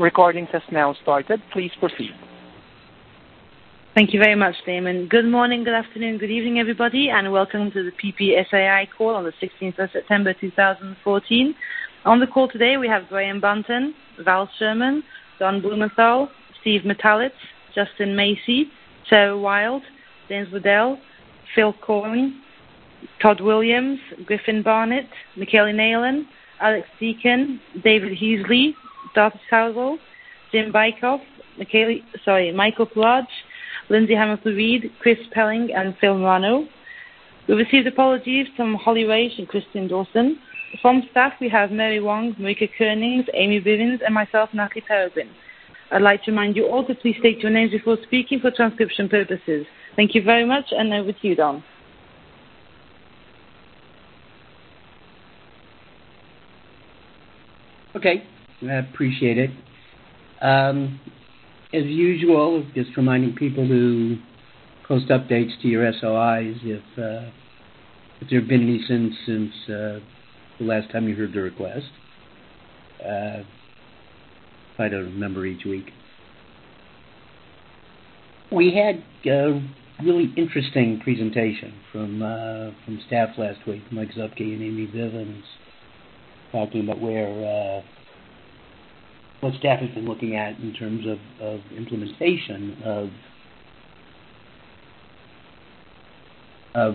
recording has now started. Please proceed. Thank you very much, Damon. Good morning, good afternoon, good evening, everybody, and welcome to the PPSAI call on the 16th of September 2014. On the call today, we have Graham Bunton, Val Sherman, Don Blumenthal, Steve Metalitz, Justin Macy, Sarah Wild, James Waddell, Phil Corning, Todd Williams, Griffin Barnett, Michaela Nayland, Alex Deacon, David Heasley, Darcy Cowell, Jim Bykoff, Michael Plodge, Lindsay Hamilton-Reed, Chris Pelling, and Phil Morano. We received apologies from Holly Rage and Christian Dawson. From staff, we have Mary Wong, Marika Koenings, Amy Bivens, and myself, Natalie Peregrine. I'd like to remind you all to please state your names before speaking for transcription purposes. Thank you very much, and over to you, Don. Okay, I appreciate it. As usual, just reminding people to post updates to your SOIs if there have been any since the last time you heard the request. Try to remember each week. We had a really interesting presentation from staff last week, Mike Zupke and Amy Bivens, talking about what staff has been looking at in terms of implementation of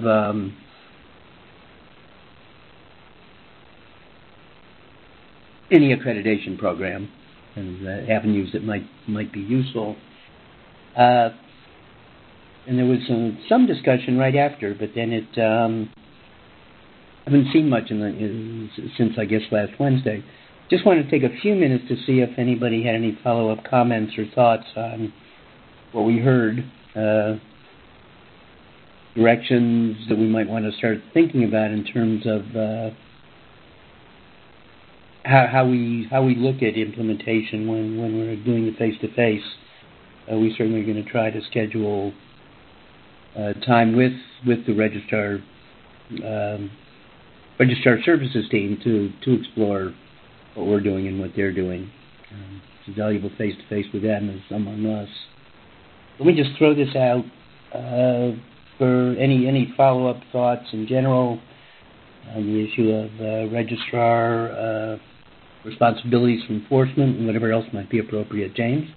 any accreditation program and avenues that might be useful. And there was some discussion right after, but then I haven't seen much since I guess last Wednesday. Just want to take a few minutes to see if anybody had any follow-up comments or thoughts on what we heard, directions that we might want to start thinking about in terms of how we look at implementation when we're doing the face-to-face. We certainly are going to try to schedule time with the registrar services team to explore what we're doing and what they're doing. It's a valuable face-to-face with them as among us. Let me just throw this out for any follow-up thoughts in general on the issue of registrar responsibilities for enforcement and whatever else might be appropriate. James?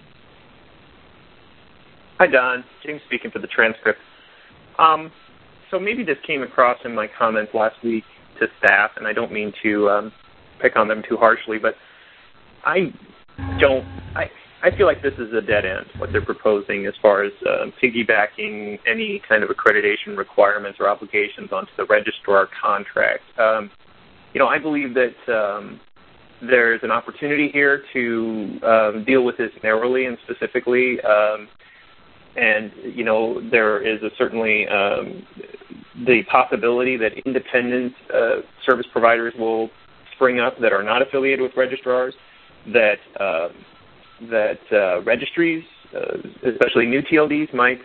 Hi, Don. James speaking for the transcript. So maybe this came across in my comments last week to staff, and I don't mean to pick on them too harshly, but I feel like this is a dead end, what they're proposing as far as piggybacking any kind of accreditation requirements or obligations onto the registrar contract. I believe that there's an opportunity here to deal with this narrowly and specifically, and, there is certainly the possibility that independent service providers will spring up that are not affiliated with registrars, that registries, especially new TLDs, might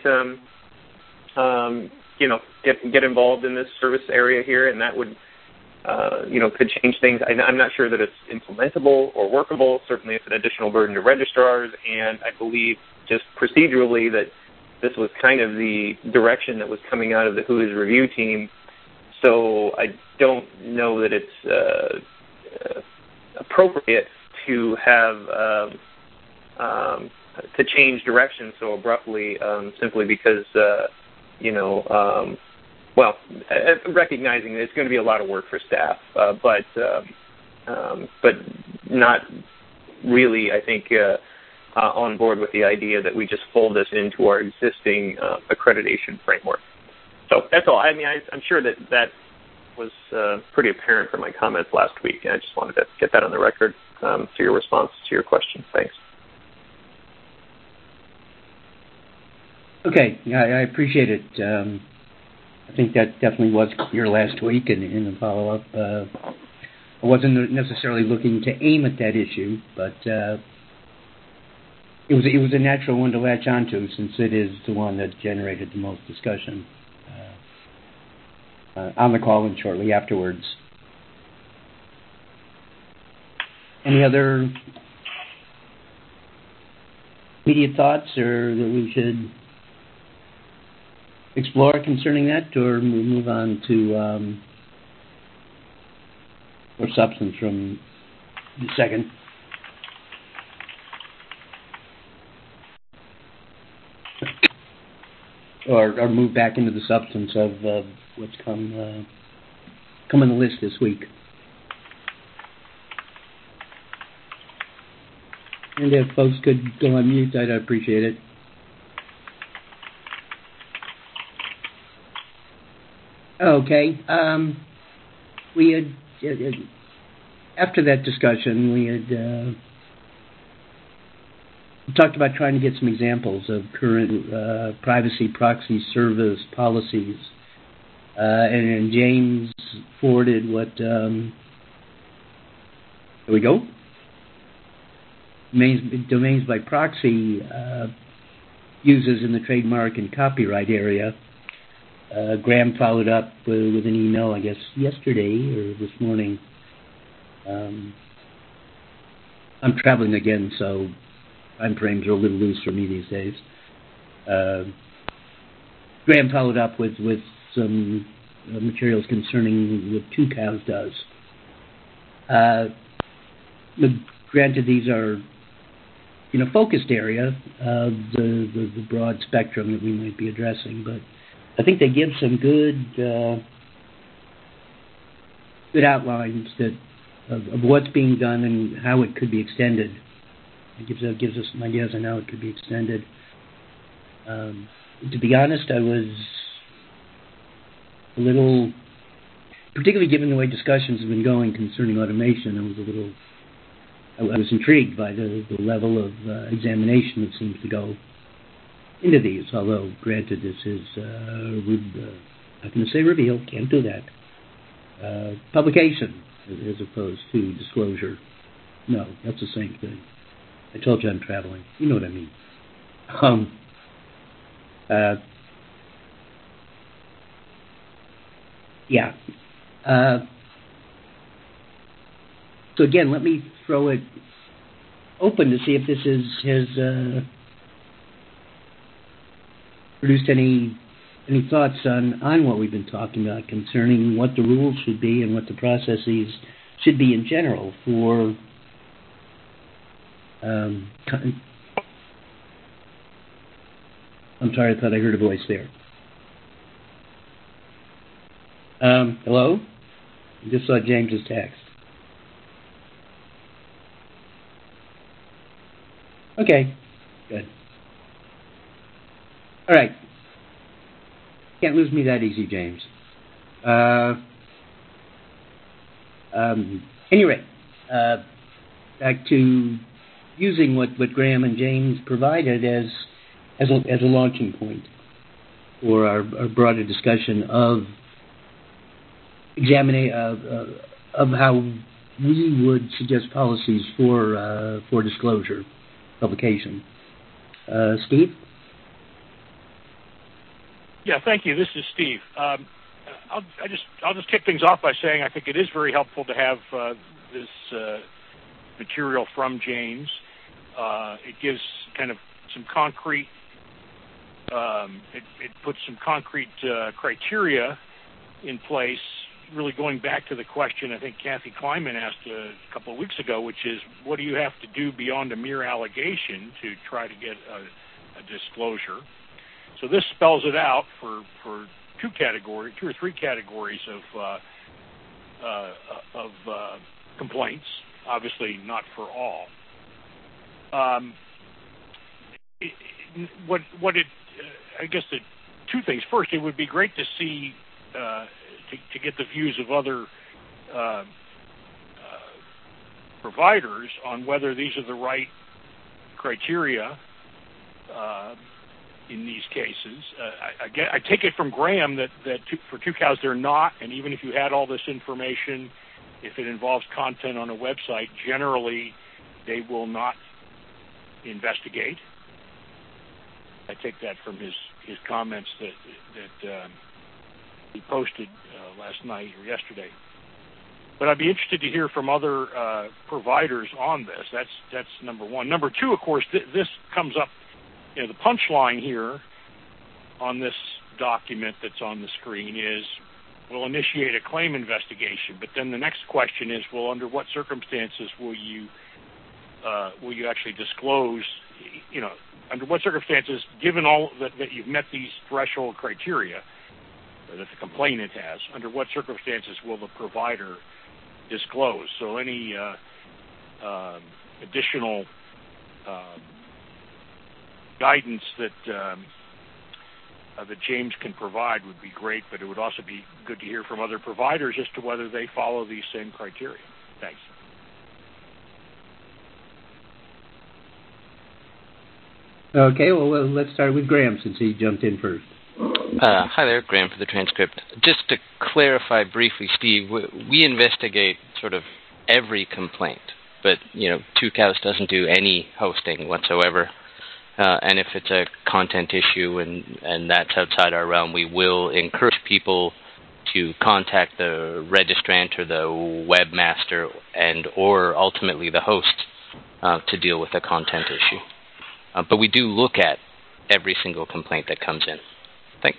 get involved in this service area here, and that would could change things. I'm not sure that it's implementable or workable. Certainly, it's an additional burden to registrars, and I believe just procedurally that this was kind of the direction that was coming out of the WHOIS review team. So I don't know that it's appropriate to have to change direction so abruptly, simply because recognizing that it's going to be a lot of work for staff, but not really, I think, on board with the idea that we just fold this into our existing accreditation framework. So that's all. I mean, I'm sure that was pretty apparent from my comments last week, and I just wanted to get that on the record to your response to your question. Thanks. Okay, yeah, I appreciate it. I think that definitely was clear last week in the follow-up. I wasn't necessarily looking to aim at that issue, but it was a natural one to latch onto since it is the one that generated the most discussion on the call and shortly afterwards. Any other immediate thoughts or that we should explore concerning that, or move on to more substance from the second? Or move back into the substance of what's come on the list this week. And if folks could go on mute, I'd appreciate it. Okay. We had, after that discussion, we had talked about trying to get some examples of current privacy proxy service policies. And James forwarded what, there we go. Domains by proxy uses in the trademark and copyright area. Graham followed up with an email, I guess, yesterday or this morning. I'm traveling again, so time frames are a little loose for me these days. Graham followed up with some materials concerning what Two Cows does. Granted, these are in a focused area of the broad spectrum that we might be addressing, but I think they give some good outlines of what's being done and how it could be extended. It gives us some ideas on how it could be extended. To be honest, I was a little, particularly given the way discussions have been going concerning automation, I was intrigued by the level of examination that seems to go into these, although, granted, this is, I'm going to say reveal, can't do that. Publication, as opposed to disclosure. No, that's the same thing. I told you I'm traveling. You know what I mean. Yeah. So again, let me throw it open to see if this has produced any thoughts on what we've been talking about concerning what the rules should be and what the processes should be in general for I'm sorry, I thought I heard a voice there. Hello? I just saw James's text. Okay, good. All right. Can't lose me that easy, James. Anyway, back to using what Graham and James provided as a launching point for our broader discussion of examining of how we would suggest policies for disclosure publication. Steve? Yeah, thank you. This is Steve. I'll just kick things off by saying I think it is very helpful to have this material from James. It gives kind of some concrete. It puts some concrete criteria in place. Really going back to the question I think Kathy Kleiman asked a couple of weeks ago, which is, what do you have to do beyond a mere allegation to try to get a disclosure? So this spells it out for two or three categories of complaints. Obviously, not for all. I guess the two things. First, it would be great to see. To get the views of other providers on whether these are the right criteria in these cases. I take it from Graham that for Two Cows they're not, and even if you had all this information, if it involves content on a website, generally they will not investigate. I take that from his comments that he posted last night or yesterday. But I'd be interested to hear from other providers on this. That's number one. Number two, of course, this comes up. The punchline here on this document that's on the screen is, we'll initiate a claim investigation. But then the next question is, well, under what circumstances will you actually disclose? Under what circumstances, given all that you've met these threshold criteria that the complainant has, under what circumstances will the provider disclose? So any additional guidance that James can provide would be great, but it would also be good to hear from other providers as to whether they follow these same criteria. Thanks. Okay, well, let's start with Graham since he jumped in first. Hi there, Graham for the transcript. Just to clarify briefly, Steve, we investigate sort of every complaint, but, Tucows doesn't do any hosting whatsoever. And if it's a content issue and that's outside our realm, we will encourage people to contact the registrant or the webmaster or ultimately the host to deal with a content issue. But we do look at every single complaint that comes in. Thanks.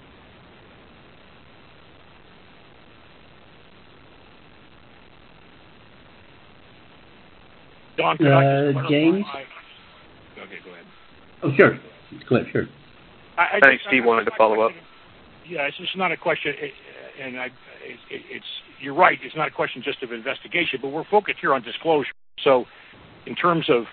Don, James? Okay, go ahead. Oh, sure. Cliff, sure. I think Steve wanted to follow up. Yeah, it's just not a question, and you're right, it's not a question just of investigation, but we're focused here on disclosure. So in terms of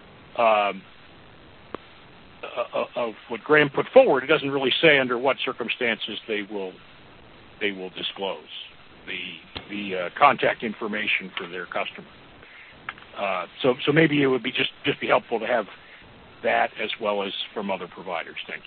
what Graham put forward, it doesn't really say under what circumstances they will disclose the contact information for their customer. So maybe it would be just be helpful to have that as well as from other providers. Thank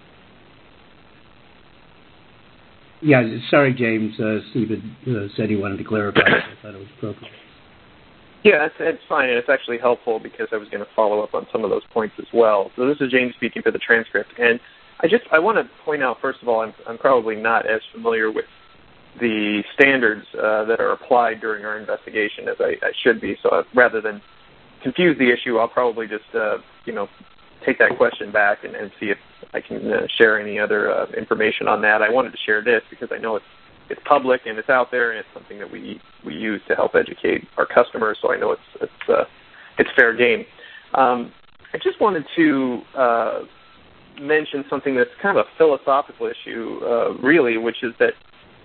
you. Yeah, sorry, James. Steve said he wanted to clarify. I thought it was appropriate. Yeah, it's fine, and it's actually helpful because I was going to follow up on some of those points as well. So this is James speaking for the transcript, and I want to point out, first of all, I'm probably not as familiar with the standards that are applied during our investigation as I should be. So rather than confuse the issue, I'll probably just take that question back and see if I can share any other information on that. I wanted to share this because I know it's public and it's out there, and it's something that we use to help educate our customers. So I know it's fair game. I just wanted to mention something that's kind of a philosophical issue, really, which is that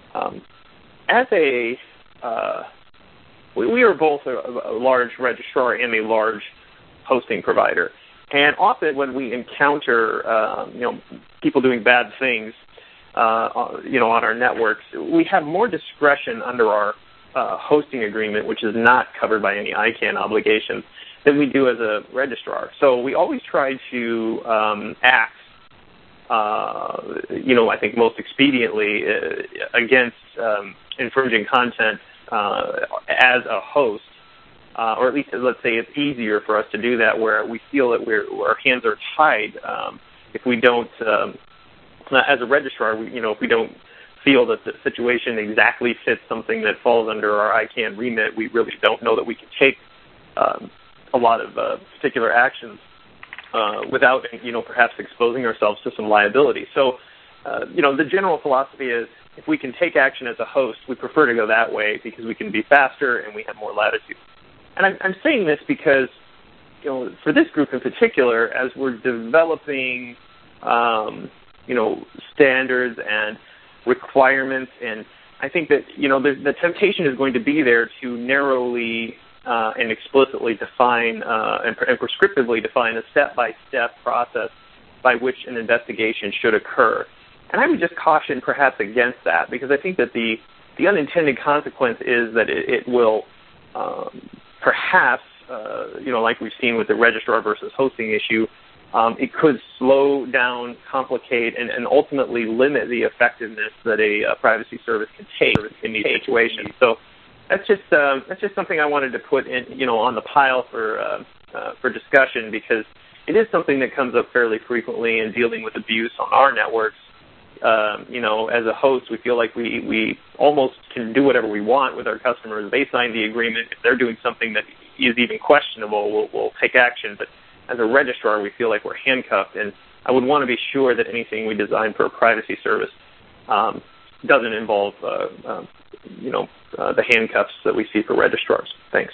we are both a large registrar and a large hosting provider, and often when we encounter people doing bad things on our networks, we have more discretion under our hosting agreement, which is not covered by any ICANN obligations, than we do as a registrar. So we always try to act, I think most expediently against infringing content as a host, or at least let's say it's easier for us to do that where we feel that our hands are tied if we don't, as a registrar, if we don't feel that the situation exactly fits something that falls under our ICANN remit, we really don't know that we can take a lot of particular actions without, perhaps exposing ourselves to some liability. So, the general philosophy is if we can take action as a host, we prefer to go that way because we can be faster and we have more latitude. And I'm saying this because, for this group in particular, as we're developing, standards and requirements, and I think that, the temptation is going to be there to narrowly and explicitly define and prescriptively define a step-by-step process by which an investigation should occur. And I would just caution perhaps against that, because I think that the unintended consequence is that it will perhaps, like we've seen with the registrar versus hosting issue, it could slow down, complicate, and ultimately limit the effectiveness that a privacy service can take in these situations. So that's just something I wanted to put in, on the pile for discussion, because it is something that comes up fairly frequently in dealing with abuse on our networks. as a host, we feel like we almost can do whatever we want with our customers. They sign the agreement. If they're doing something that is even questionable, we'll take action. But as a registrar, we feel like we're handcuffed, and I would want to be sure that anything we design for a privacy service doesn't involve, the handcuffs that we see for registrars. Thanks.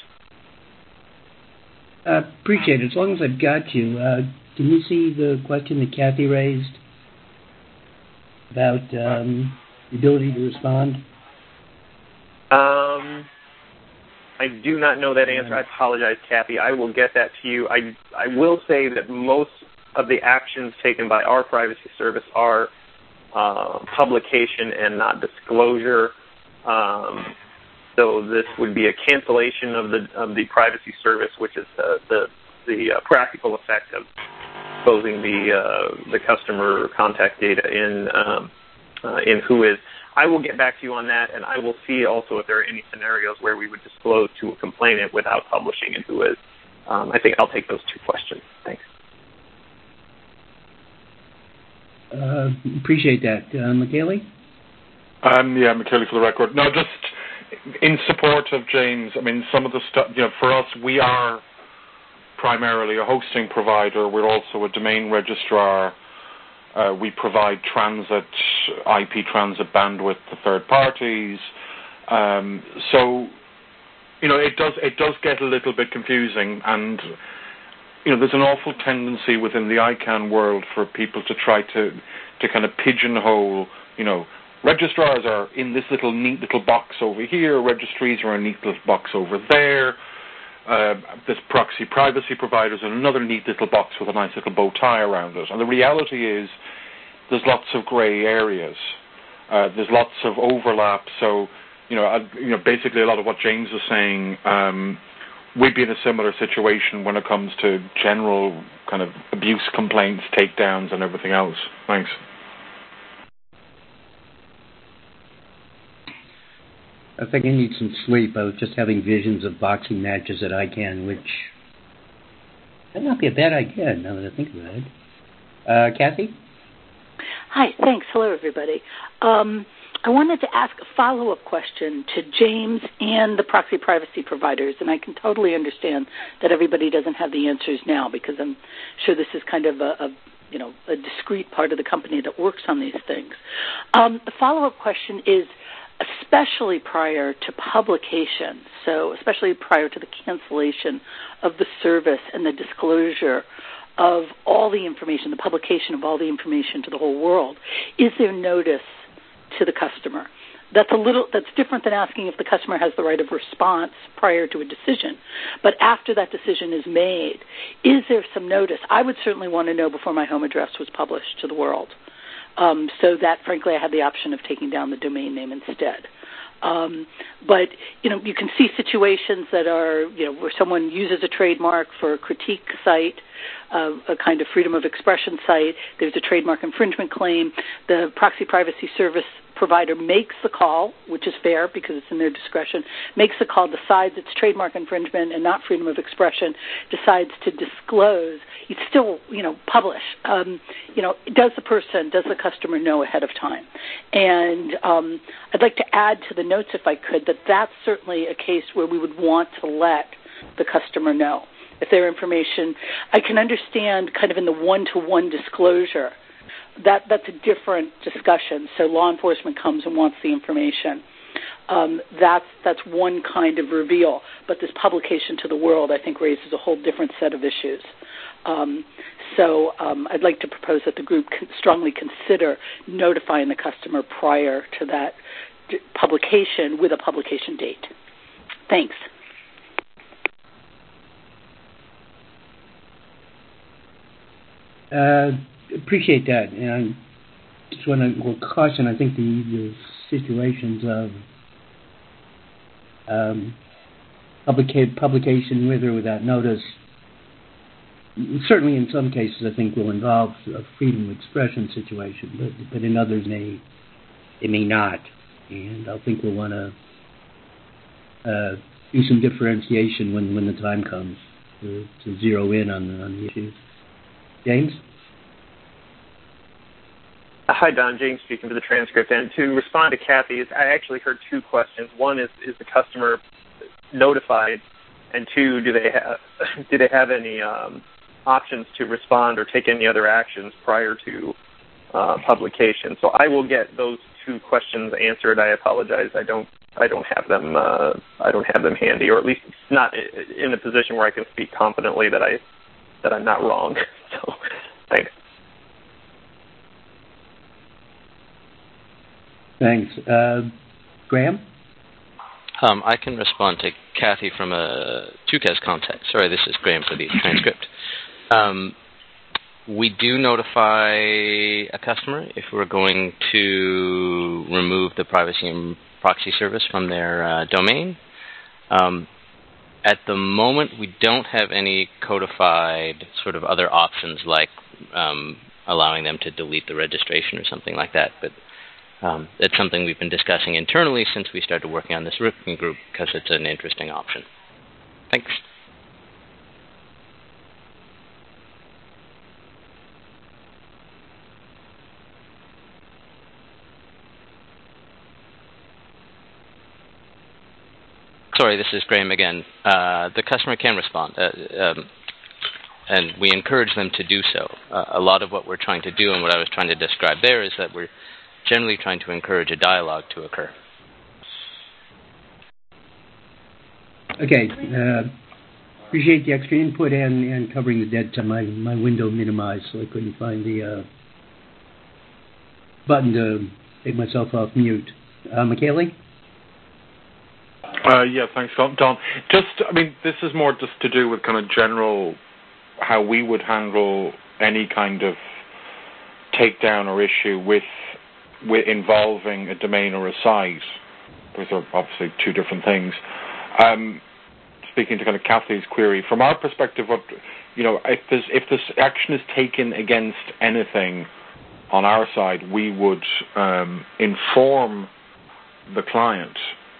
Appreciate it. As long as I've got you, can you see the question that Kathy raised about the ability to respond? I do not know that answer. I apologize, Kathy. I will get that to you. I will say that most of the actions taken by our privacy service are publication and not disclosure. So this would be a cancellation of the privacy service, which is the practical effect of exposing the customer contact data in Whois. I will get back to you on that, and I will see also if there are any scenarios where we would disclose to a complainant without publishing in Whois. I think I'll take those two questions. Thanks. Appreciate that. Michele? Michele for the record. No, just in support of James, I mean, some of the stuff, for us, we are primarily a hosting provider. We're also a domain registrar. We provide IP transit bandwidth to third parties. So, it does get a little bit confusing, and there's an awful tendency within the ICANN world for people to try to kind of pigeonhole, registrars are in this neat little box over here, registries are in a neat little box over there, this proxy privacy providers in another neat little box with a nice little bow tie around it. And the reality is there's lots of gray areas. There's lots of overlap. So, basically a lot of what James was saying, we'd be in a similar situation when it comes to general kind of abuse complaints, takedowns, and everything else. Thanks. I think I need some sleep. I was just having visions of boxing matches at ICANN, which might not be a bad idea now that I think about it. Kathy? Hi, thanks. Hello, everybody. I wanted to ask a follow-up question to James and the proxy privacy providers, and I can totally understand that everybody doesn't have the answers now because I'm sure this is kind of a discrete part of the company that works on these things. The follow-up question is, especially prior to publication, so especially prior to the cancellation of the service and the disclosure of all the information, the publication of all the information to the whole world, is there notice to the customer? That's different than asking if the customer has the right of response prior to a decision. But after that decision is made, is there some notice? I would certainly want to know before my home address was published to the world. So that, frankly, I had the option of taking down the domain name instead. But, you can see situations that are, where someone uses a trademark for a critique site, a kind of freedom of expression site. There's a trademark infringement claim. The proxy privacy service provider makes the call, which is fair because it's in their discretion, makes the call, decides it's trademark infringement and not freedom of expression, decides to disclose. You still, publish. Does the customer know ahead of time? And I'd like to add to the notes, if I could, that that's certainly a case where we would want to let the customer know. If their information, I can understand kind of in the one-to-one disclosure, that's a different discussion. So law enforcement comes and wants the information. That's one kind of reveal. But this publication to the world, I think, raises a whole different set of issues. So I'd like to propose that the group strongly consider notifying the customer prior to that publication with a publication date. Thanks. Appreciate that. And I just want to caution, I think the situations of publication with or without notice, certainly in some cases I think will involve a freedom of expression situation, but in others it may not. And I think we'll want to do some differentiation when the time comes to zero in on the issues. James? Hi, Don. James speaking for the transcript. And to respond to Kathy, I actually heard two questions. One is the customer notified? And two, do they have any options to respond or take any other actions prior to publication? So I will get those two questions answered. I apologize. I don't have them. I don't have them handy, or at least not in a position where I can speak confidently that I'm not wrong. So, thanks. Thanks, Graham. I can respond to Kathy from a TUCAS context. Sorry, this is Graham for the transcript. We do notify a customer if we're going to remove the privacy and proxy service from their domain. At the moment, we don't have any codified sort of other options like allowing them to delete the registration or something like that. But it's something we've been discussing internally since we started working on this working group because it's an interesting option. Thanks. Sorry, this is Graham again. The customer can respond, and we encourage them to do so. A lot of what we're trying to do and what I was trying to describe there is that we're generally trying to encourage a dialogue to occur. Okay. Appreciate the extra input and covering the dead time. My window minimized, so I couldn't find the button to take myself off mute. Michele? Yeah, thanks, Don. This is more just to do with kind of general how we would handle any kind of takedown or issue with involving a domain or a site. Those are obviously two different things. Speaking to kind of Kathy's query, from our perspective, if this action is taken against anything on our side, we would inform the client.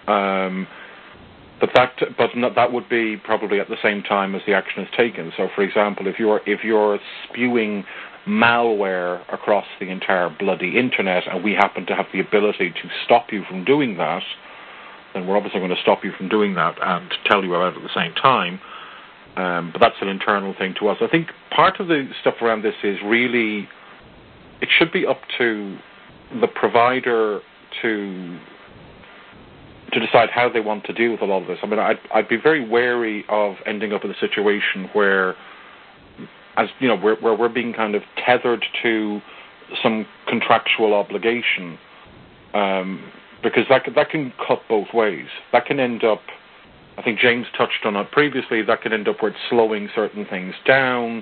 But that would be probably at the same time as the action is taken. So, for example, if you're spewing malware across the entire bloody internet, and we happen to have the ability to stop you from doing that, then we're obviously going to stop you from doing that and tell you about it at the same time. But that's an internal thing to us. I think part of the stuff around this is really, it should be up to the provider to decide how they want to deal with a lot of this. I mean, I'd be very wary of ending up in a situation where, as you know, where we're being kind of tethered to some contractual obligation, because that can cut both ways. That can end up, I think James touched on it previously, that can end up where it's slowing certain things down,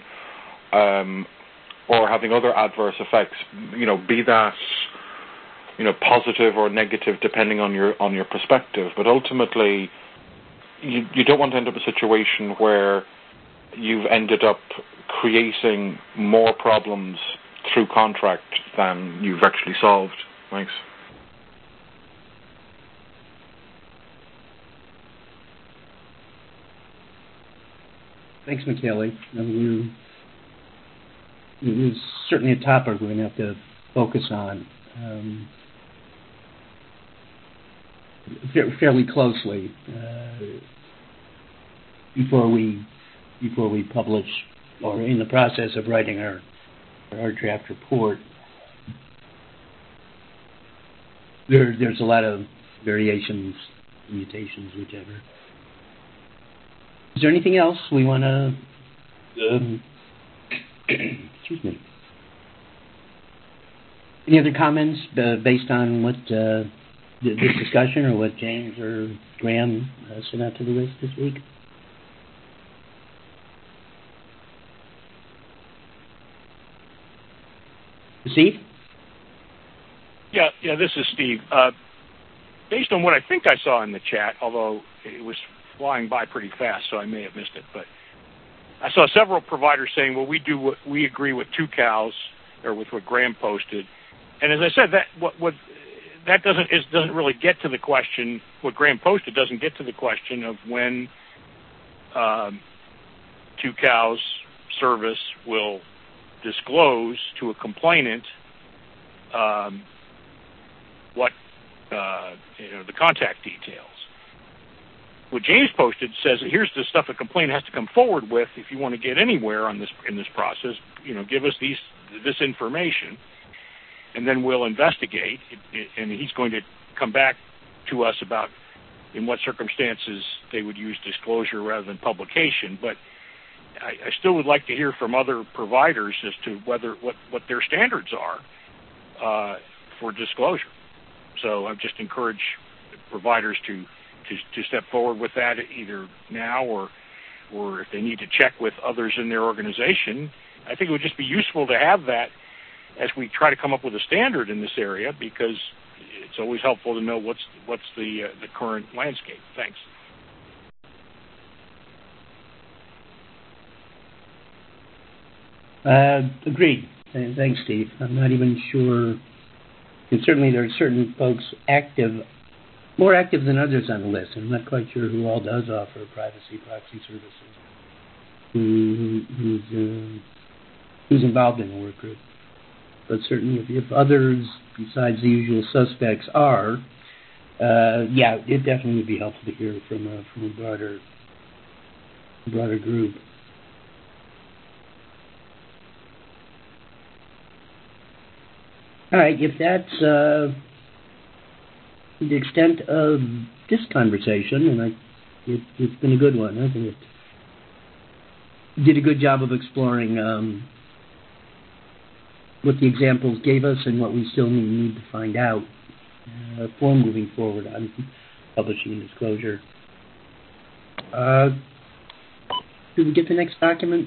or having other adverse effects. Be that positive or negative depending on your perspective. But ultimately, you don't want to end up in a situation where you've ended up creating more problems through contract than you've actually solved. Thanks. Thanks, Michele. It's certainly a topic we're going to have to focus on fairly closely before we publish, or in the process of writing our draft report. There's a lot of variations, mutations, whichever. Is there anything else we want to? Excuse me. Any other comments based on what this discussion or what James or Graham sent out to the list this week? Steve? Yeah, this is Steve. Based on what I think I saw in the chat, although it was flying by pretty fast, so I may have missed it, but I saw several providers saying, well, we agree with TUCAS, or with what Graham posted. And as I said, that doesn't really get to the question. What Graham posted doesn't get to the question of when TUCAS service will disclose to a complainant the contact details. What James posted says that here's the stuff a complainant has to come forward with if you want to get anywhere in this process. Give us this information, and then we'll investigate. And he's going to come back to us about in what circumstances they would use disclosure rather than publication. But I still would like to hear from other providers as to what their standards are for disclosure. So I just encourage providers to step forward with that either now or if they need to check with others in their organization. I think it would just be useful to have that as we try to come up with a standard in this area, because it's always helpful to know what's the current landscape. Thanks. Agreed. Thanks, Steve. I'm not even sure. And certainly there are certain folks more active than others on the list. I'm not quite sure who all does offer privacy proxy services, who's involved in the work group. But certainly if others besides the usual suspects are, it definitely would be helpful to hear from a broader group. All right, if that's the extent of this conversation, and it's been a good one. I think it did a good job of exploring what the examples gave us and what we still need to find out for moving forward on publishing and disclosure. Did we get the next document?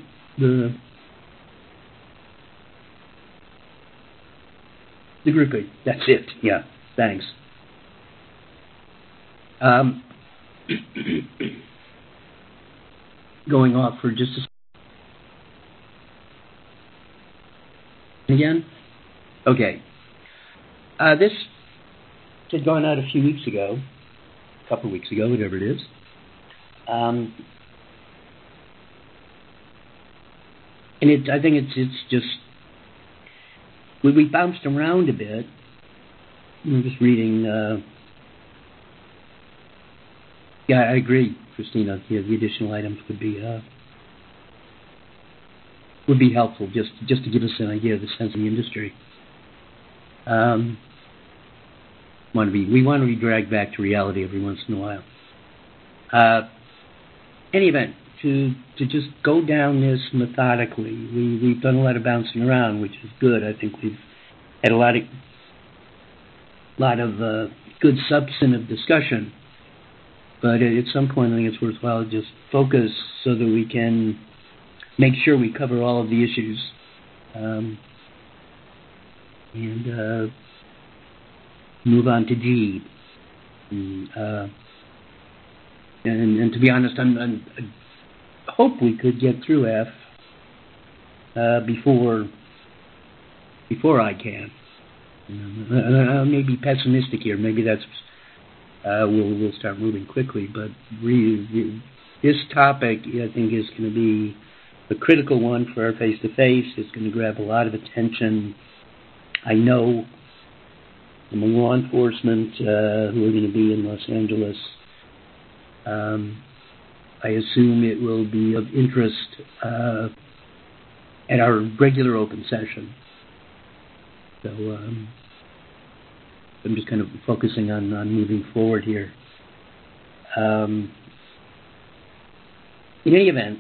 The group aid. That's it. Yeah. Thanks. Going off for just a second. Again? Okay. This had gone out a couple of weeks ago, whatever it is. And I think it's just, we bounced around a bit. I'm just reading. I agree, Christina. The additional items would be helpful, just to give us an idea of the sense of the industry. We want to be dragged back to reality every once in a while. Any event, to just go down this methodically. We've done a lot of bouncing around, which is good. I think we've had a lot of good substantive discussion. But at some point, I think it's worthwhile to just focus so that we can make sure we cover all of the issues. And move on to G. And to be honest, I hope we could get through F before ICANN. I may be pessimistic here. Maybe that's we'll start moving quickly. But this topic, I think, is going to be a critical one for our face-to-face. It's going to grab a lot of attention. I know among law enforcement who are going to be in Los Angeles. I assume it will be of interest at our regular open session. So I'm just kind of focusing on moving forward here. In any event,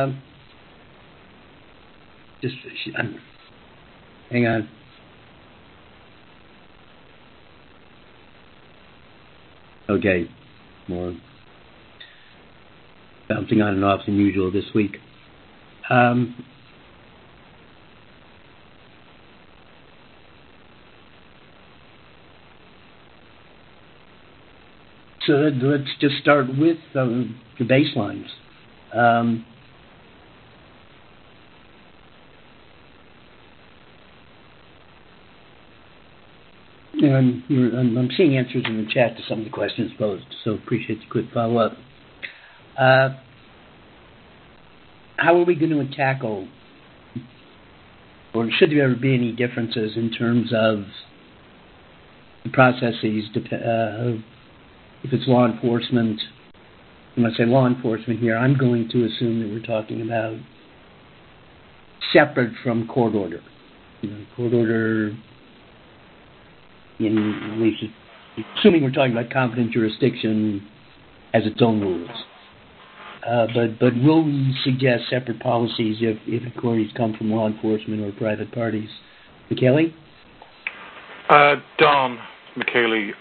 hang on. Okay, more bouncing on and off than usual this week. So let's just start with the baselines. And I'm seeing answers in the chat to some of the questions posed, so appreciate the quick follow-up. How are we going to tackle, or should there ever be any differences in terms of the processes, if it's law enforcement, when I say law enforcement here, I'm going to assume that we're talking about separate from court order. Court order, at least assuming we're talking about competent jurisdiction, has its own rules. But will we suggest separate policies if inquiries come from law enforcement or private parties? Michele? Don Michele.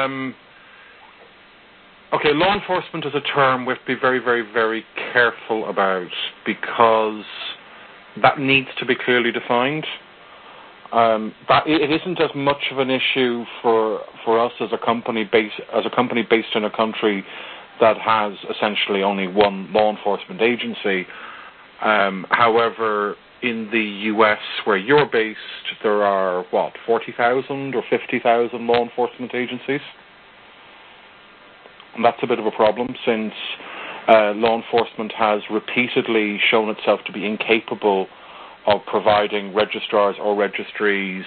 Okay, law enforcement is a term we have to be very, very, very careful about because that needs to be clearly defined. That it isn't as much of an issue for us as a company based in a country that has essentially only one law enforcement agency. However, in the US where you're based, there are 40,000 or 50,000 law enforcement agencies, and that's a bit of a problem since law enforcement has repeatedly shown itself to be incapable of providing registrars or registries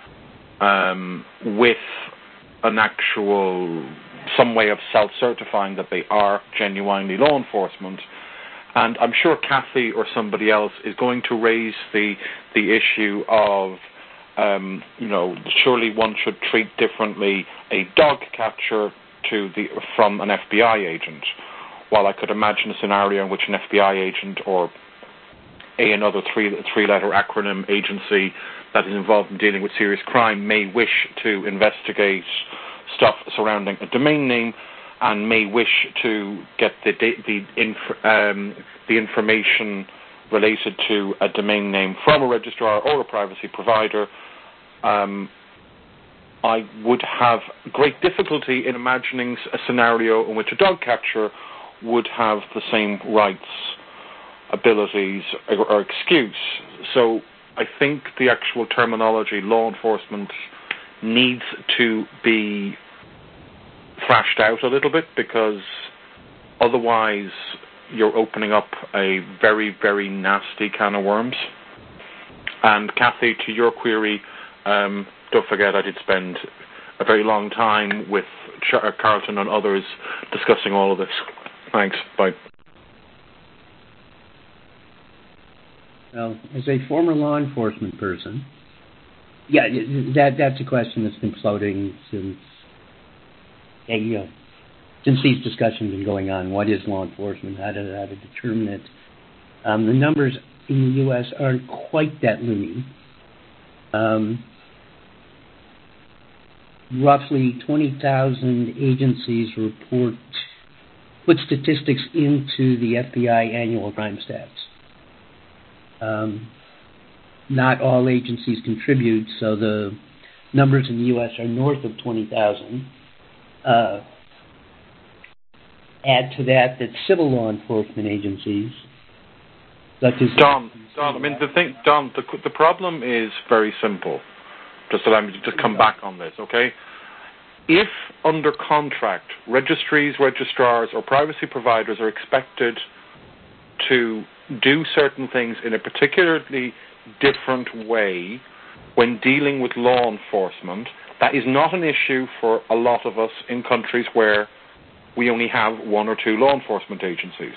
with an actual some way of self-certifying that they are genuinely law enforcement. And I'm sure Kathy or somebody else is going to raise the issue of, surely one should treat differently a dog catcher from an FBI agent. While I could imagine a scenario in which an FBI agent or another three-letter acronym agency that is involved in dealing with serious crime may wish to investigate stuff surrounding a domain name and may wish to get the information related to a domain name from a registrar or a privacy provider, I would have great difficulty in imagining a scenario in which a dog catcher would have the same rights, abilities, or excuse. So I think the actual terminology, law enforcement, needs to be thrashed out a little bit because otherwise you're opening up a very, very nasty can of worms. And Kathy, to your query, don't forget I did spend a very long time with Carlton and others discussing all of this. Thanks. Bye. Well, as a former law enforcement person, that's a question that's been floating since these discussions have been going on. What is law enforcement? How to determine it? The numbers in the U.S. aren't quite that loony. Roughly 20,000 agencies put statistics into the FBI annual crime stats. Not all agencies contribute, so the numbers in the U.S. are north of 20,000. Add to that civil law enforcement agencies, such as Don. I mean, the problem is very simple. Just allow me to just come back on this, okay? If under contract, registries, registrars, or privacy providers are expected to do certain things in a particularly different way when dealing with law enforcement, that is not an issue for a lot of us in countries where we only have one or two law enforcement agencies.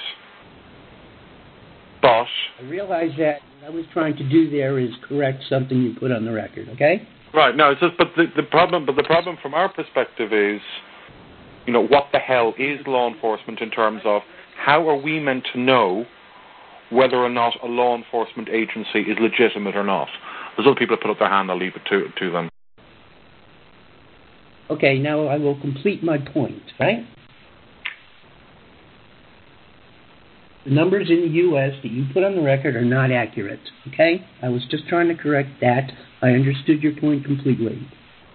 But I realize that what I was trying to do there is correct something you put on the record, okay? Right. No, it's just, but the problem from our perspective is, what the hell is law enforcement in terms of how are we meant to know whether or not a law enforcement agency is legitimate or not? There's other people that put up their hand. I'll leave it to them. Okay, now I will complete my point, right? The numbers in the U.S. that you put on the record are not accurate, okay? I was just trying to correct that. I understood your point completely.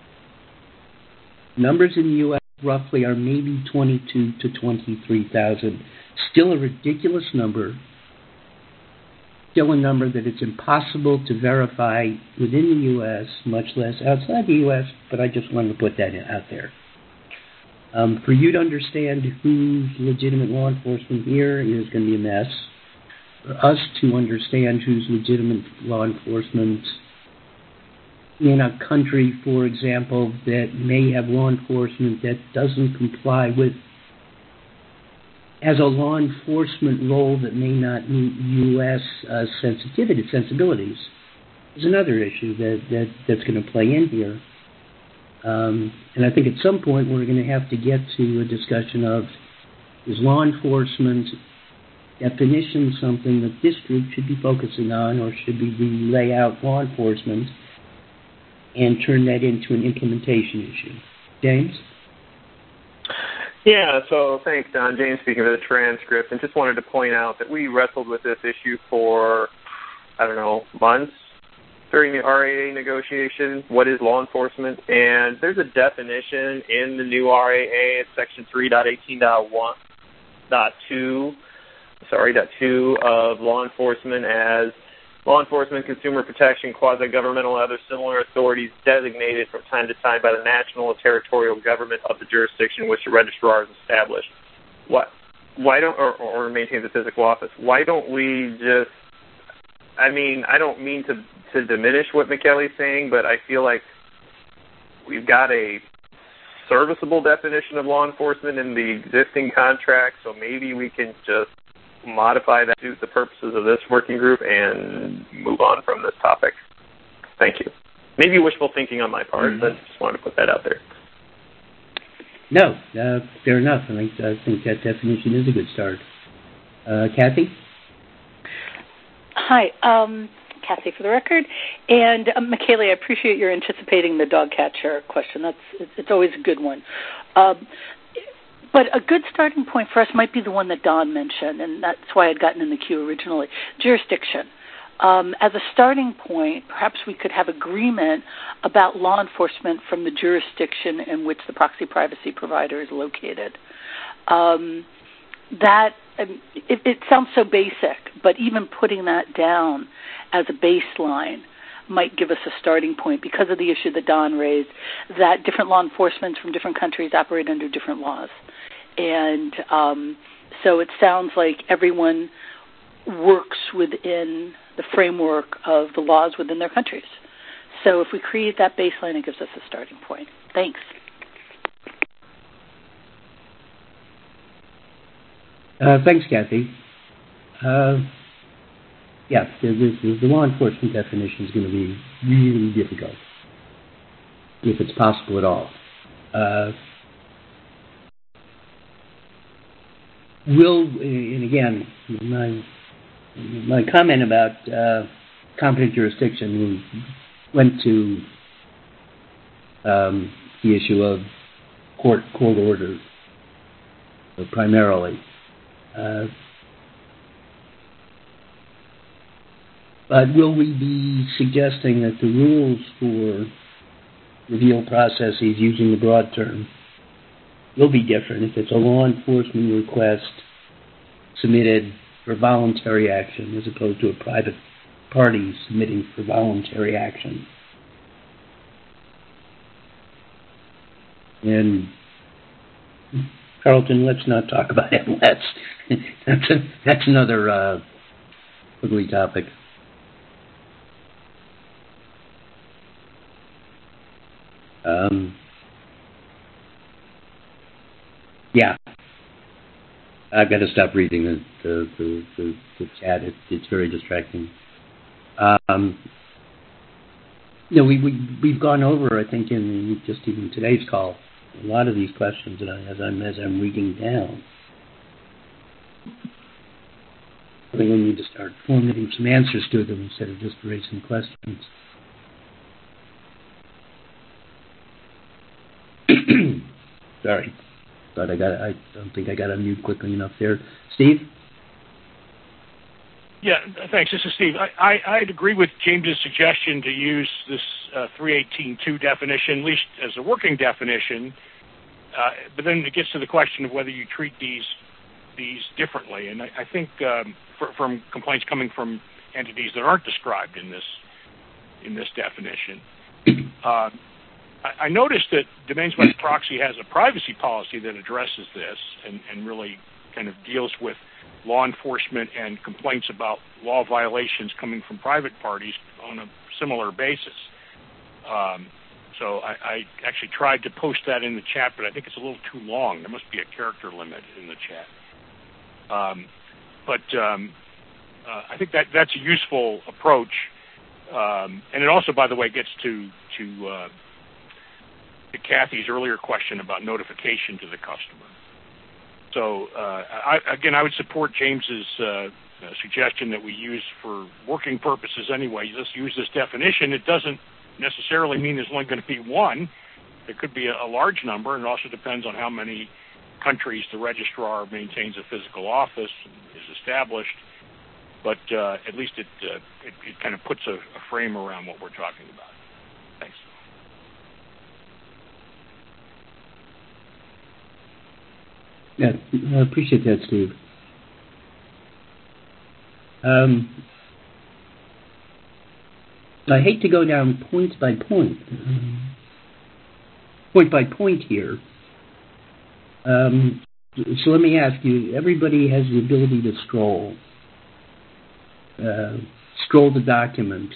Numbers in the U.S. roughly are maybe 22 to 23,000. Still a ridiculous number. Still a number that it's impossible to verify within the U.S., much less outside the U.S., but I just wanted to put that out there. For you to understand who's legitimate law enforcement here is going to be a mess. For us to understand who's legitimate law enforcement in a country, for example, that may have law enforcement that doesn't comply with, as a law enforcement role that may not meet U.S. sensibilities, is another issue that's going to play in here. And I think at some point we're going to have to get to a discussion of, is law enforcement definition something that this group should be focusing on, or should we lay out law enforcement and turn that into an implementation issue? James? Yeah, so thanks, Don. James speaking of the transcript, and just wanted to point out that we wrestled with this issue for, months during the RAA negotiation. What is law enforcement? And there's a definition in the new RAA. It's section 3.18.2 of law enforcement as law enforcement, consumer protection, quasi-governmental, and other similar authorities designated from time to time by the national or territorial government of the jurisdiction which the registrar is established. Why don't, or maintains a physical office? Why don't we just, I don't mean to diminish what McKelly's saying, but I feel like we've got a serviceable definition of law enforcement in the existing contract, so maybe we can just modify that to suit the purposes of this working group and move on from this topic. Thank you. Maybe wishful thinking on my part, but just wanted to put that out there. No, fair enough. I think that definition is a good start. Kathy? Hi, Kathy for the record. And Michaela, I appreciate your anticipating the dog catcher question. It's always a good one. But a good starting point for us might be the one that Don mentioned, and that's why I'd gotten in the queue originally, jurisdiction. As a starting point, perhaps we could have agreement about law enforcement from the jurisdiction in which the proxy privacy provider is located. It sounds so basic, but even putting that down as a baseline might give us a starting point because of the issue that Don raised, that different law enforcement from different countries operate under different laws. And so it sounds like everyone works within the framework of the laws within their countries. So if we create that baseline, it gives us a starting point. Thanks. Thanks, Kathy. The law enforcement definition is going to be really difficult, if it's possible at all. And again, my comment about competent jurisdiction went to the issue of court order primarily. But will we be suggesting that the rules for reveal processes, using the broad term, will be different if it's a law enforcement request submitted for voluntary action as opposed to a private party submitting for voluntary action? And Carlton, let's not talk about MLS. That's another ugly topic. I've got to stop reading the chat. It's very distracting. We've gone over, I think, in just even today's call, a lot of these questions as I'm reading down. I think we need to start formulating some answers to them instead of just raising questions. Sorry, but I don't think I got unmute quickly enough there. Steve? Yeah, thanks. This is Steve. I'd agree with James's suggestion to use this 318.2 definition, at least as a working definition, but then it gets to the question of whether you treat these differently. And I think from complaints coming from entities that aren't described in this definition, I noticed that Domains by Proxy has a privacy policy that addresses this and really kind of deals with law enforcement and complaints about law violations coming from private parties on a similar basis. So I actually tried to post that in the chat, but I think it's a little too long. There must be a character limit in the chat. But I think that's a useful approach. And it also, by the way, gets to Kathy's earlier question about notification to the customer. So, I would support James's suggestion that we use for working purposes anyway. Let's use this definition. It doesn't necessarily mean there's only going to be one. There could be a large number, and it also depends on how many countries the registrar maintains a physical office and is established. But at least it kind of puts a frame around what we're talking about. Thanks. Yeah, I appreciate that, Steve. I hate to go down point by point here. So let me ask you, everybody has the ability to scroll the document.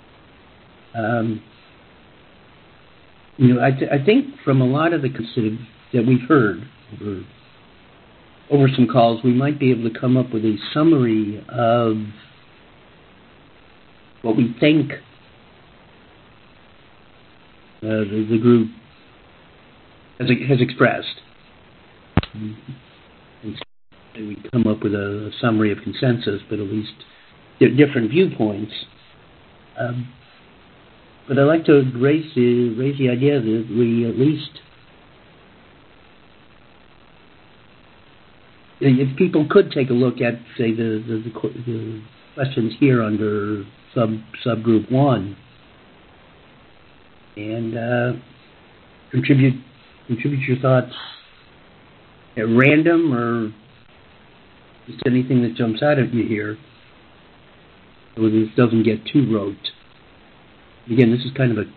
I think from a lot of the that we've heard over some calls, we might be able to come up with a summary of what we think the group has expressed. And we come up with a summary of consensus, but at least different viewpoints. But I'd like to raise the idea that we at least, if people could take a look at, say, the questions here under subgroup 1, and contribute your thoughts at random or just anything that jumps out at you here, so this doesn't get too rote. Again, this is kind of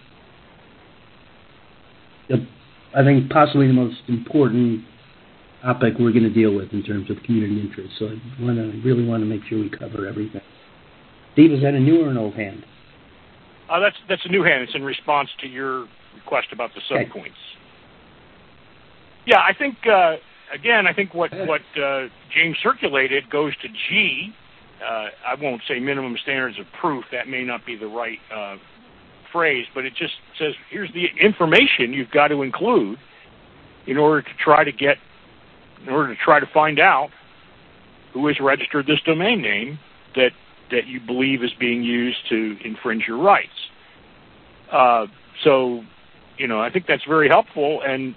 I think possibly the most important topic we're going to deal with in terms of community interest. So I really want to make sure we cover everything. Steve, is that a new or an old hand? That's a new hand. It's in response to your request about the subpoints. Okay. Yeah, I think what James circulated goes to G. I won't say minimum standards of proof. That may not be the right phrase, but it just says here's the information you've got to include in order to try to find out who has registered this domain name that you believe is being used to infringe your rights. So, I think that's very helpful, and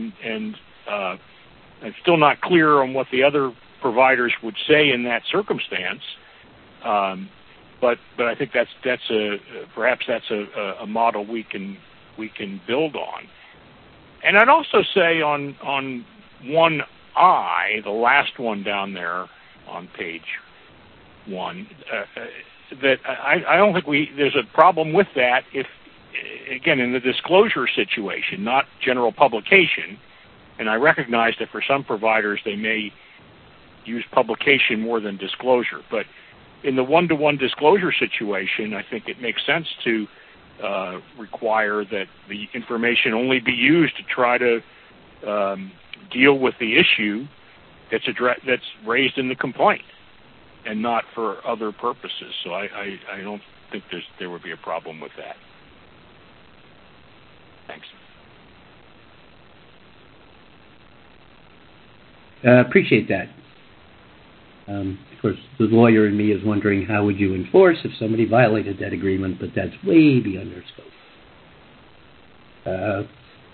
I'm still not clear on what the other providers would say in that circumstance. But I think that's a model we can build on. And I'd also say on 1I, the last one down there on page 1, that I don't think there's a problem with that if, again, in the disclosure situation, not general publication. And I recognize that for some providers they may use publication more than disclosure. But in the one-to-one disclosure situation, I think it makes sense to require that the information only be used to try to deal with the issue that's raised in the complaint, and not for other purposes. So I don't think there would be a problem with that. Thanks. Appreciate that. Of course, the lawyer in me is wondering how would you enforce if somebody violated that agreement, but that's way beyond our scope.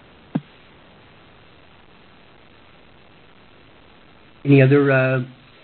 Any other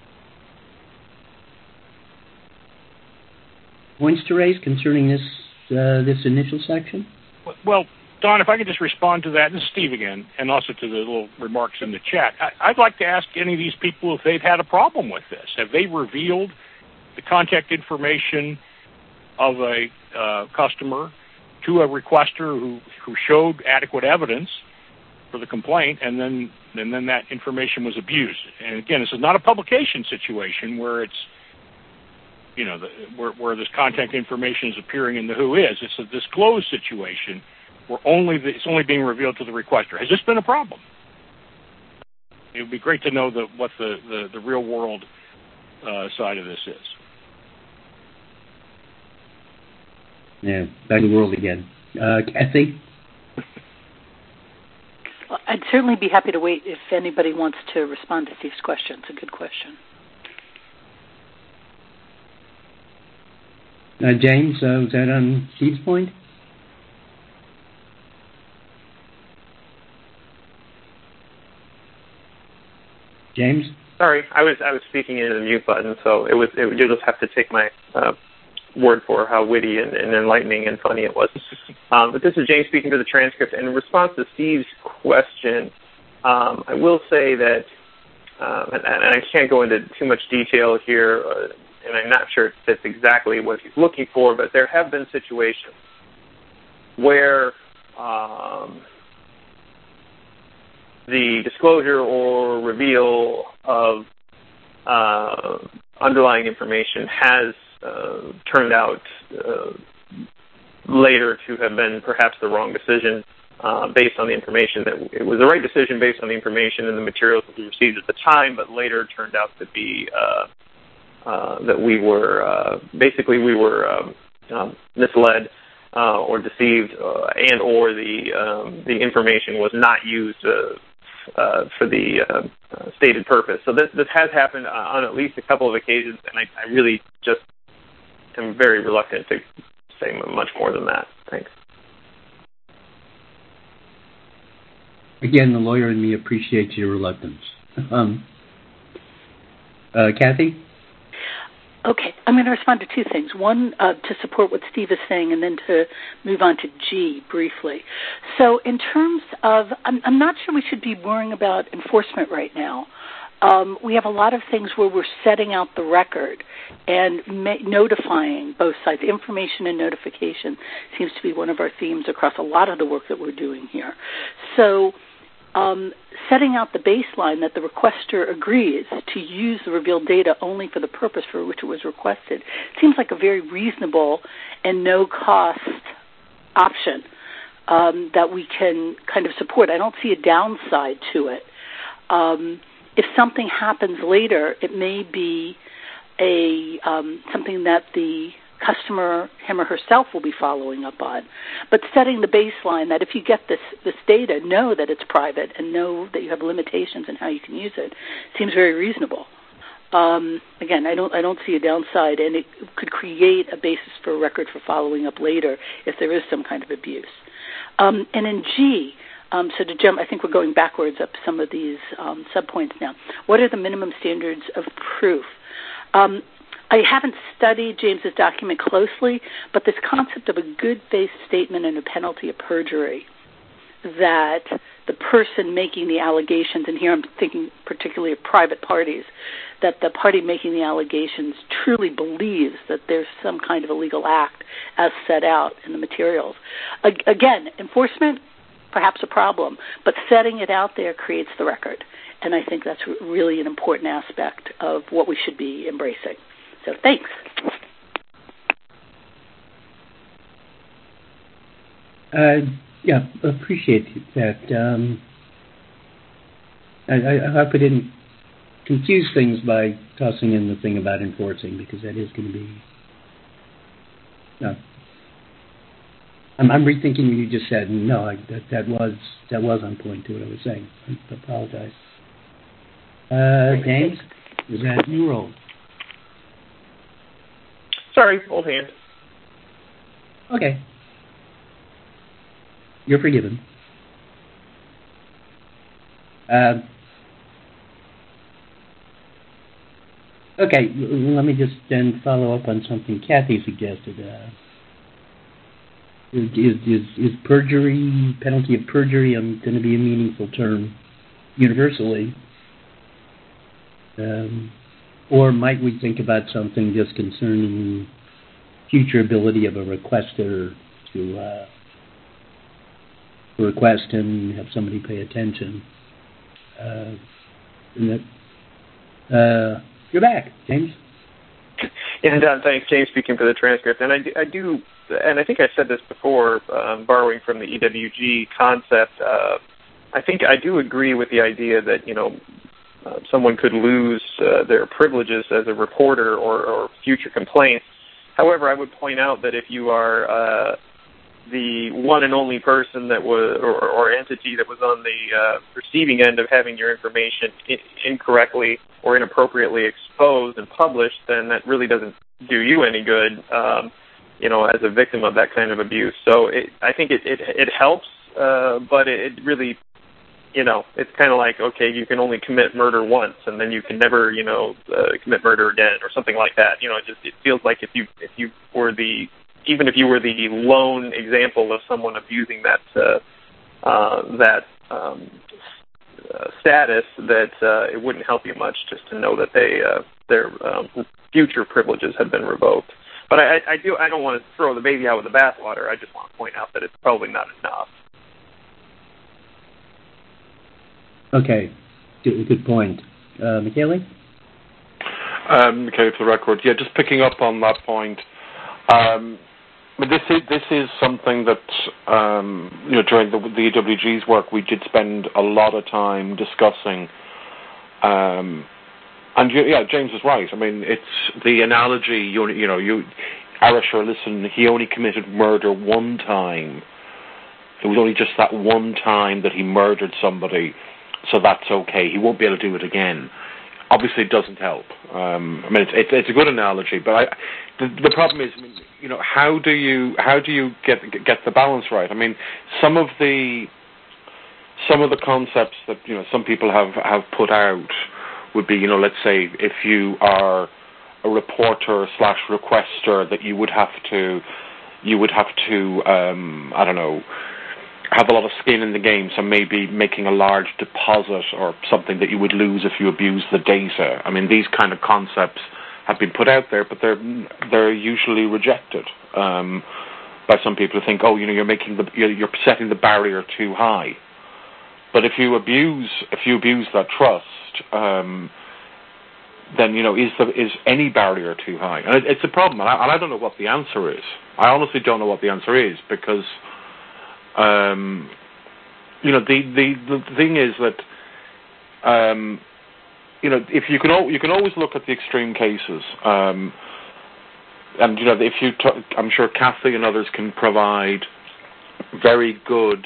points to raise concerning this initial section? Well, Don, if I could just respond to that, this is Steve again, and also to the little remarks in the chat. I'd like to ask any of these people if they've had a problem with this. Have they revealed the contact information of a customer to a requester who showed adequate evidence for the complaint, and then that information was abused? And again, this is not a publication situation where it's where this contact information is appearing in the who is. It's a disclosed situation where it's only being revealed to the requester. Has this been a problem? It would be great to know what the real world side of this is. Yeah, back to the world again. Kathy? Well, I'd certainly be happy to wait if anybody wants to respond to Steve's question. It's a good question. James, was that on Steve's point? James? Sorry, I was speaking into the mute button, so you'll just have to take my word for how witty and enlightening and funny it was. But this is James speaking to the transcript. And in response to Steve's question, I will say that, and I can't go into too much detail here, and I'm not sure if that's exactly what he's looking for, but there have been situations where the disclosure or reveal of underlying information has turned out later to have been perhaps the wrong decision based on the information. That it was the right decision based on the information and the materials that we received at the time, but later turned out to be that we were misled or deceived, and or the information was not used for the stated purpose. So this has happened on at least a couple of occasions, and I really just am very reluctant to say much more than that. Thanks. Again, the lawyer in me appreciates your reluctance. Kathy? Okay, I'm going to respond to two things. One, to support what Steve is saying, and then to move on to G briefly. So in terms of, I'm not sure we should be worrying about enforcement right now. We have a lot of things where we're setting out the record and notifying both sides. Information and notification seems to be one of our themes across a lot of the work that we're doing here. So setting out the baseline that the requester agrees to use the revealed data only for the purpose for which it was requested seems like a very reasonable and no-cost option that we can kind of support. I don't see a downside to it. If something happens later, it may be something that the customer, him or herself, will be following up on. But setting the baseline that if you get this data, know that it's private and know that you have limitations in how you can use it seems very reasonable. Again, I don't see a downside, and it could create a basis for a record for following up later if there is some kind of abuse. And in G, so to jump, I think we're going backwards up some of these subpoints now. What are the minimum standards of proof? I haven't studied James's document closely, but this concept of a good faith statement and a penalty of perjury, that the person making the allegations, and here I'm thinking particularly of private parties, that the party making the allegations truly believes that there's some kind of illegal act as set out in the materials. Again, enforcement, perhaps a problem, but setting it out there creates the record. And I think that's really an important aspect of what we should be embracing. So thanks. Yeah, appreciate that. I hope I didn't confuse things by tossing in the thing about enforcing, because that is going to be... No. I'm rethinking what you just said. No, that was on point to what I was saying. I apologize. James, is that you roll? Sorry, old hand. Okay. You're forgiven. Okay, let me just then follow up on something Kathy suggested. Is perjury, penalty of perjury, going to be a meaningful term universally? Or might we think about something just concerning future ability of a requester to request and have somebody pay attention? You're back, James. And thanks, James, speaking for the transcript. And I do, and I think I said this before, borrowing from the EWG concept. I think I do agree with the idea that someone could lose their privileges as a reporter or future complaints. However, I would point out that if you are the one and only person that was, or entity that was on the receiving end of having your information incorrectly or inappropriately exposed and published, then that really doesn't do you any good, as a victim of that kind of abuse. So I think it helps, but it really, it's kind of like, okay, you can only commit murder once, and then you can never, commit murder again, or something like that. It feels like if you were the lone example of someone abusing that status, that it wouldn't help you much just to know that their future privileges have been revoked. But I don't want to throw the baby out with the bathwater. I just want to point out that it's probably not enough. Okay, good point. Michele? Okay, for the record, just picking up on that point. This is something that during the EWG's work we did spend a lot of time discussing. And James is right. I mean, it's the analogy. Arisher, listen, he only committed murder one time. It was only just that one time that he murdered somebody, so that's okay. He won't be able to do it again. Obviously, it doesn't help. It's a good analogy, but the problem is, how do you get the balance right? I mean, some of the concepts that some people have put out would be, let's say, if you are a reporter / requester, that you would have to I don't know, have a lot of skin in the game, so maybe making a large deposit or something that you would lose if you abuse the data. I mean, these kind of concepts have been put out there, but they're usually rejected by some people who think, you're setting the barrier too high. But if you abuse that trust, then is any barrier too high? And it's a problem, and I don't know what the answer is. I honestly don't know what the answer is, because the thing is that if you can always look at the extreme cases, and if I'm sure Kathy and others can provide very good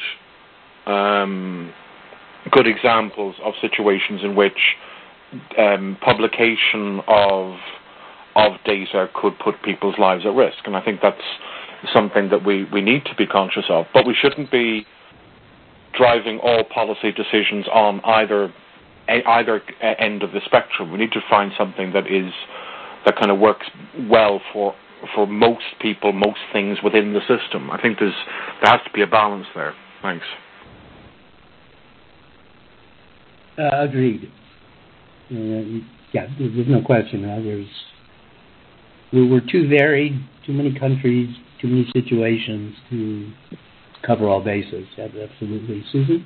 examples of situations in which publication of data could put people's lives at risk, and I think that's something that we need to be conscious of. But we shouldn't be driving all policy decisions on either end of the spectrum. We need to find something that kind of works well for most people, most things within the system. I think there has to be a balance there. Thanks. Agreed. There's no question. We're too varied, too many countries, too many situations to cover all bases. Absolutely. Susan?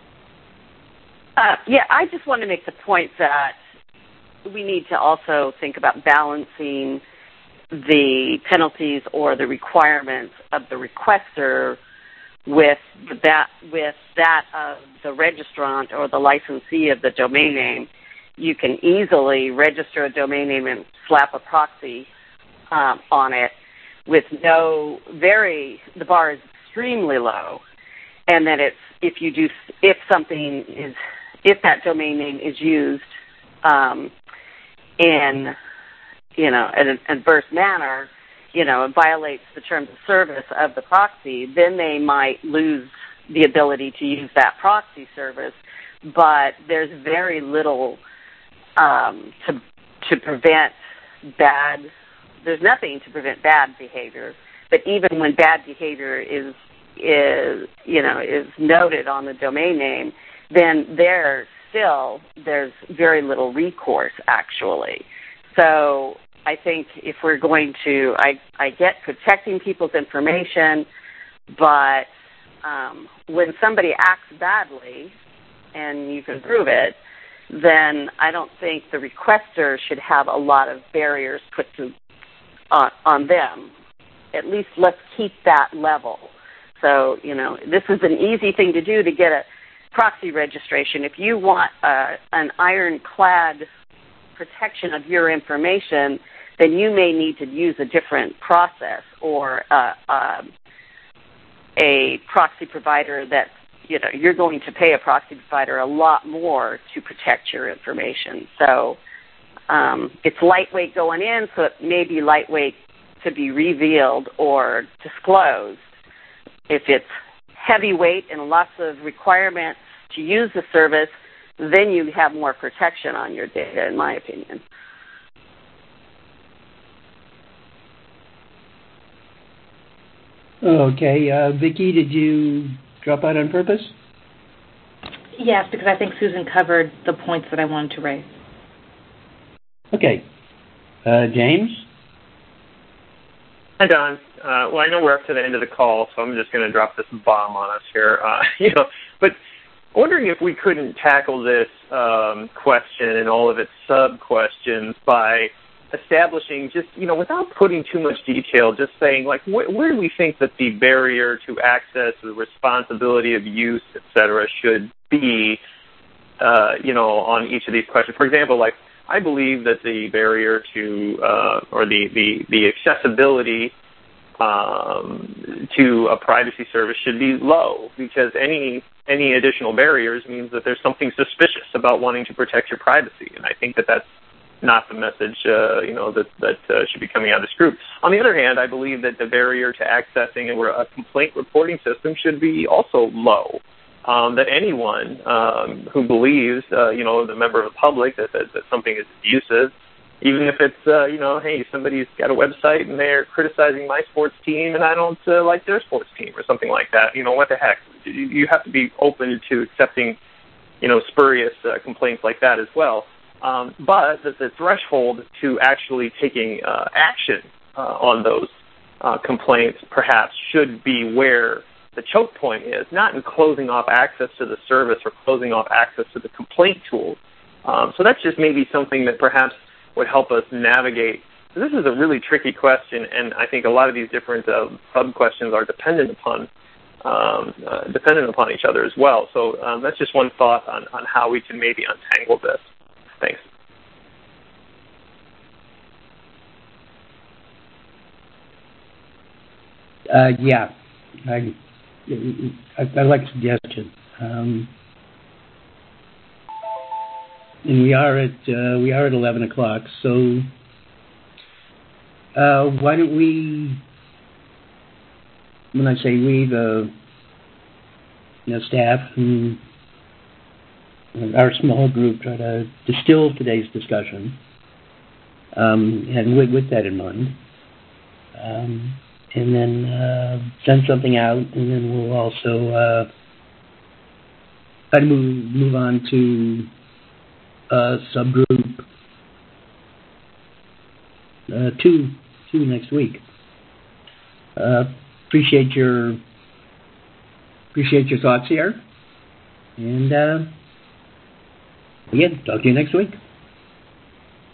I just want to make the point that we need to also think about balancing the penalties or the requirements of the requester with that of the registrant or the licensee of the domain name. You can easily register a domain name and slap a proxy on it with the bar is extremely low, and that if that domain name is used in an adverse manner, it violates the terms of service of the proxy, then they might lose the ability to use that proxy service. But there's very little to prevent bad. There's nothing to prevent bad behavior. But even when bad behavior is noted on the domain name, then there's very little recourse, actually. So I think if we're going to, I get protecting people's information, but when somebody acts badly, and you can prove it, then I don't think the requester should have a lot of barriers put on them. At least let's keep that level. So, this is an easy thing to do to get a proxy registration. If you want an ironclad protection of your information, then you may need to use a different process or a proxy provider that, you're going to pay a proxy provider a lot more to protect your information. So it's lightweight going in, so it may be lightweight to be revealed or disclosed. If it's heavyweight and lots of requirements to use the service, then you have more protection on your data, in my opinion. Okay. Vicki, did you drop out on purpose? Yes, because I think Susan covered the points that I wanted to raise. Okay. James? Hi, Don. Well, I know we're up to the end of the call, so I'm just going to drop this bomb on us here. But wondering if we couldn't tackle this question and all of its sub-questions by establishing just, without putting too much detail, just saying, like, where do we think that the barrier to access, the responsibility of use, et cetera, should be, on each of these questions. For example, like, I believe that the barrier to, or the accessibility to a privacy service should be low, because any additional barriers means that there's something suspicious about wanting to protect your privacy, and I think that that's not the message, that should be coming out of this group. On the other hand, I believe that the barrier to accessing a complaint reporting system should be also low. That anyone who believes, the member of the public, that something is abusive, even if it's, hey, somebody's got a website and they're criticizing my sports team and I don't like their sports team or something like that, what the heck? You have to be open to accepting, spurious complaints like that as well. But the threshold to actually taking action on those complaints perhaps should be where the choke point is, not in closing off access to the service or closing off access to the complaint tool. So that's just maybe something that perhaps would help us navigate. This is a really tricky question, and I think a lot of these different sub-questions are dependent upon each other as well. So that's just one thought on how we can maybe untangle this. Thanks. Yeah. I like the suggestion. And we are at 11 o'clock. So why don't we? When I say we, the staff and our small group, try to distill today's discussion, and with that in mind. And then send something out, and then we'll also try to move on to subgroup 2 next week. Appreciate your thoughts here, and again, talk to you next week.